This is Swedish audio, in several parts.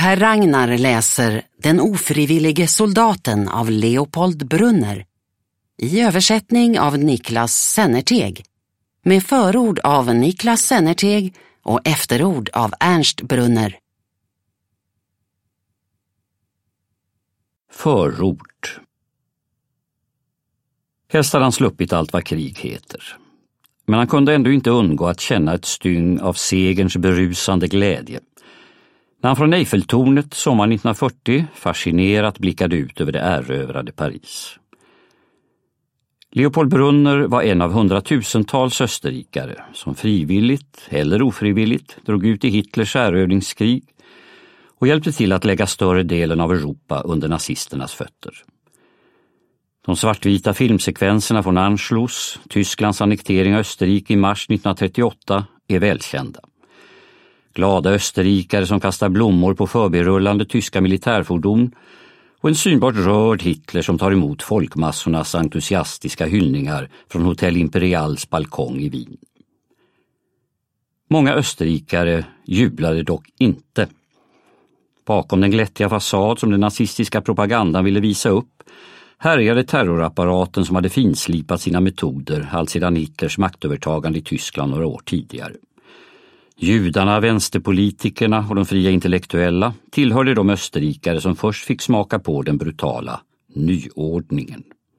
Per Ragnar läser Den ofrivillige soldaten av Leopold Brunner i översättning av Niklas Sennerteg med förord av Niklas Sennerteg och efterord av Ernst Brunner. Förord. Helst hade han sluppit allt vad krig heter. Men han kunde ändå inte undgå att känna ett styng av segerns berusande glädje. När han från Eiffeltornet sommaren 1940 fascinerat blickade ut över det erövrade Paris. Leopold Brunner var en av hundratusentals österrikare som frivilligt eller ofrivilligt drog ut i Hitlers erövringskrig och hjälpte till att lägga större delen av Europa under nazisternas fötter. De svartvita filmsekvenserna från Anschluss, Tysklands annektering av Österrike i mars 1938, är välkända. Glada österrikare som kastar blommor på förbirullande tyska militärfordon och en synbart rörd Hitler som tar emot folkmassornas entusiastiska hyllningar från Hotell Imperials balkong i Wien. Många österrikare jublade dock inte. Bakom den glättiga fasad som den nazistiska propagandan ville visa upp härjade terrorapparaten som hade finslipat sina metoder alltsedan Hitlers maktövertagande i Tyskland några år tidigare. Judarna, vänsterpolitikerna och de fria intellektuella tillhörde de österrikare som först fick smaka på den brutala nyordningen.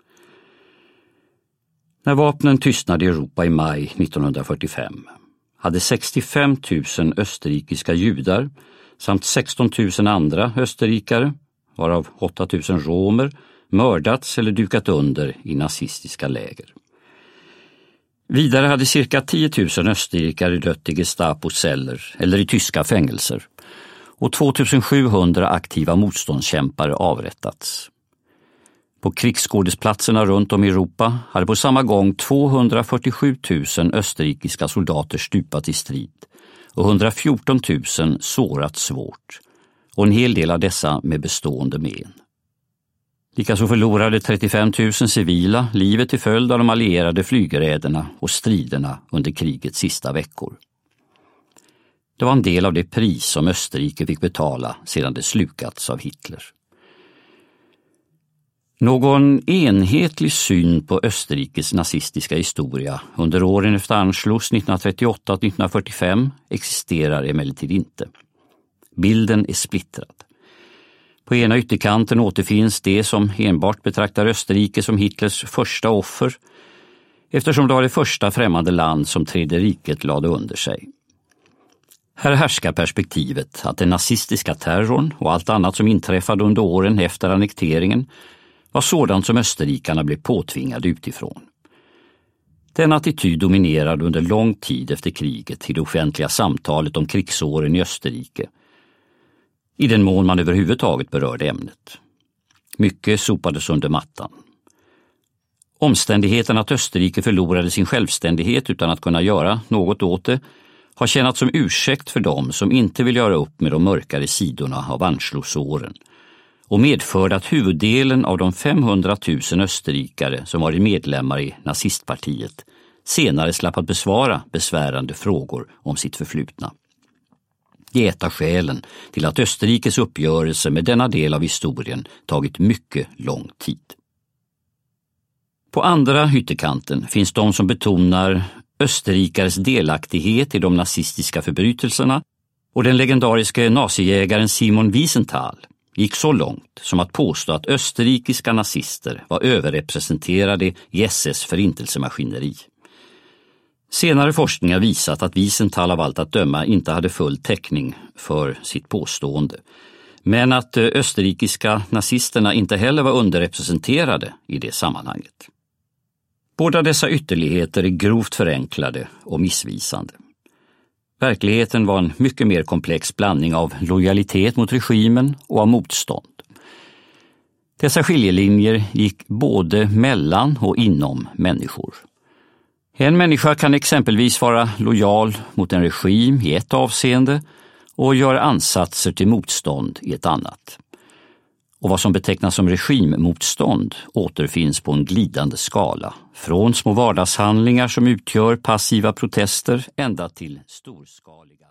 När vapnen tystnade i Europa i maj 1945 hade 65 000 österrikiska judar samt 16 000 andra österrikare, varav 8 000 romer, mördats eller dukat under i nazistiska läger. Vidare hade cirka 10 000 österrikare dött i Gestapos celler eller i tyska fängelser och 2700 aktiva motståndskämpare avrättats. På krigsskådesplatserna runt om i Europa hade på samma gång 247 000 österrikiska soldater stupat i strid och 114 000 sårats svårt och en hel del av dessa med bestående men. Likaså förlorade 35 000 civila livet till följd av de allierade flygräderna och striderna under krigets sista veckor. Det var en del av det pris som Österrike fick betala sedan det slukats av Hitler. Någon enhetlig syn på Österrikes nazistiska historia under åren efter Anschluss 1938-1945 existerar emellertid inte. Bilden är splittrad. På ena ytterkanten återfinns det som enbart betraktar Österrike som Hitlers första offer, eftersom det var det första främmande land som Tredje riket lade under sig. Här härskar perspektivet att den nazistiska terrorn och allt annat som inträffade under åren efter annekteringen var sådant som österrikarna blev påtvingade utifrån. Den attityd dominerade under lång tid efter kriget i det offentliga samtalet om krigsåren i Österrike, i den mån man överhuvudtaget berörde ämnet. Mycket sopades under mattan. Omständigheten att Österrike förlorade sin självständighet utan att kunna göra något åt det har tjänat som ursäkt för dem som inte vill göra upp med de mörkare sidorna av Anschlussåren och medförde att huvuddelen av de 500 000 österrikare som varit medlemmar i nazistpartiet senare slapp att besvara besvärande frågor om sitt förflutna. Det är ett av skälen till att Österrikes uppgörelse med denna del av historien tagit mycket lång tid. På andra ytterkanten finns de som betonar österrikares delaktighet i de nazistiska förbrytelserna, och den legendariske nazijägaren Simon Wiesenthal gick så långt som att påstå att österrikiska nazister var överrepresenterade i SS förintelsemaskineri. Senare forskning har visat att Wiesenthal av allt att döma inte hade full täckning för sitt påstående, men att österrikiska nazisterna inte heller var underrepresenterade i det sammanhanget. Båda dessa ytterligheter är grovt förenklade och missvisande. Verkligheten var en mycket mer komplex blandning av lojalitet mot regimen och av motstånd. Dessa skiljelinjer gick både mellan och inom människor. En människa kan exempelvis vara lojal mot en regim i ett avseende och göra ansatser till motstånd i ett annat. Och vad som betecknas som regimmotstånd återfinns på en glidande skala, från små vardagshandlingar som utgör passiva protester ända till storskaliga